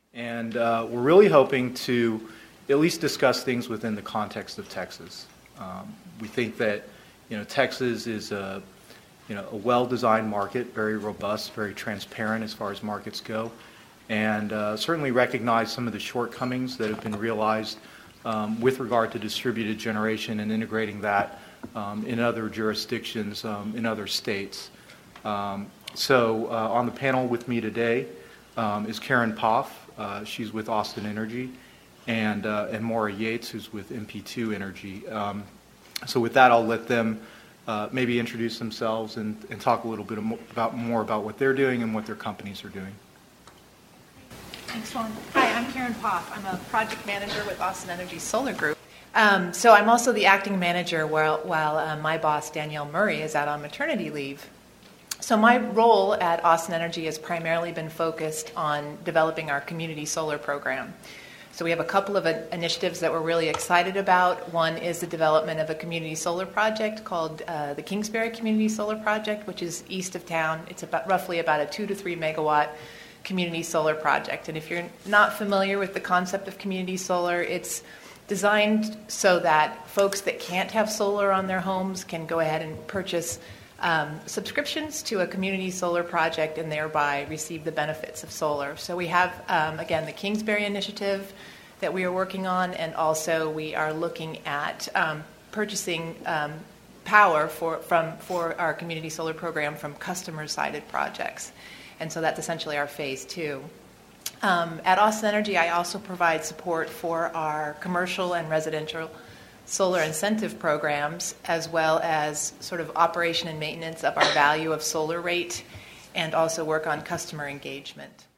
And we're really hoping to at least discuss things within the context of Texas. We think that Texas is a well-designed market, very robust, very transparent as far as markets go, and certainly recognize some of the shortcomings that have been realized with regard to distributed generation and integrating that in other jurisdictions, in other states. So on the panel with me today is Karen Poff. She's with Austin Energy, and Maura Yates, who's with MP2 Energy. So with that, I'll let them maybe introduce themselves and talk a little bit more about what they're doing and what their companies are doing. Thanks, Juan. Hi, I'm Karen Poff. I'm a project manager with Austin Energy Solar Group. So I'm also the acting manager while my boss, Danielle Murray, is out on maternity leave. So my role at Austin Energy has primarily been focused on developing our community solar program. So we have a couple of initiatives that we're really excited about. One is the development of a community solar project called the Kingsbury Community Solar Project, which is east of town. It's roughly about a 2 to 3 megawatt community solar project. And if you're not familiar with the concept of community solar, it's designed so that folks that can't have solar on their homes can go ahead and purchase subscriptions to a community solar project and thereby receive the benefits of solar. So we have, again, the Kingsbury initiative that we are working on, and also we are looking at purchasing power for our community solar program from customer-sided projects. And so that's essentially our phase 2. At Austin Energy, I also provide support for our commercial and residential solar incentive programs, as well as sort of operation and maintenance of our value of solar rate, and also work on customer engagement.